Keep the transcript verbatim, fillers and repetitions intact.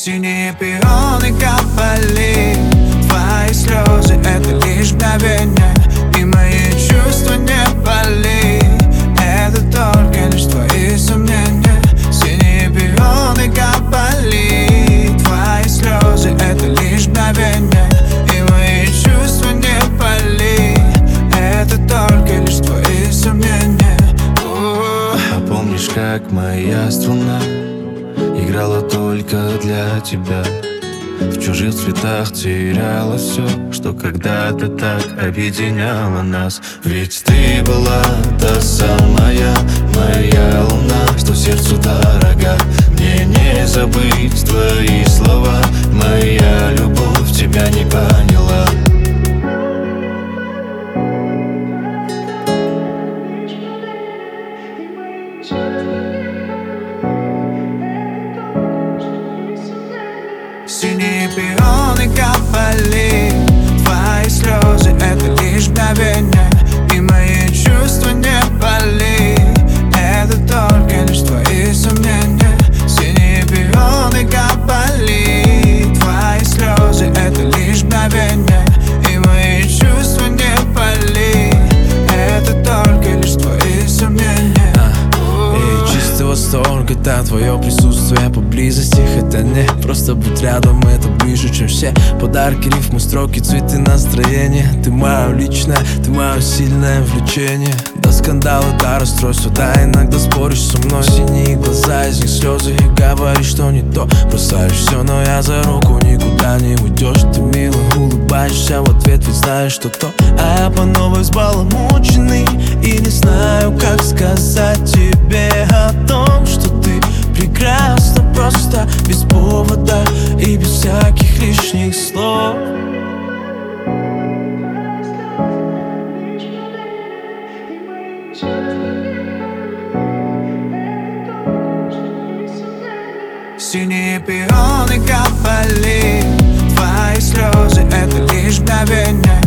Синие пионы капали, твои слезы — это лишь мгновение, и мои чувства не пали, это только лишь твои сомнения. Синие пионы капали, твои слезы — это лишь мгновение, и мои чувства не пали, это только лишь твои сомнения. А помнишь, как моя струна играла только для тебя? В чужих цветах теряла все, что когда-то так объединяло нас. Ведь ты была та самая моя луна, что сердцу дорога. Мне не забыть твои слова, моя любовь тебя не поняла. Синие пионы капали, твои слезы — это лишь мгновение, и мои чувства не пали, это только лишь твои сомнения. Синие пионы капали, твои слезы — это лишь мгновение, и мои чувства не пали, это только лишь твои сомнения. И чистый восторг — это твое присутствие поблизости. Хотя не просто быть рядом, это ближе, чем все подарки, рифмы, строки, цветы, настроение. Ты мое личное, ты мое сильное влечение. До скандала, до расстройства, да, иногда споришь со мной. Синие глаза, из них слезы, и говоришь, что не то. Бросаешь все, но я за руку никуда не уйдешь. Ты мило улыбаешься в ответ, ведь знаешь, что то. А я по новой взбаламученный, и не знаю, как сказать тебе о том, что ты прекрасна просто, без повода и без всяких лишних слов. Синие пионы капали, твои слезы — это лишь мгновение,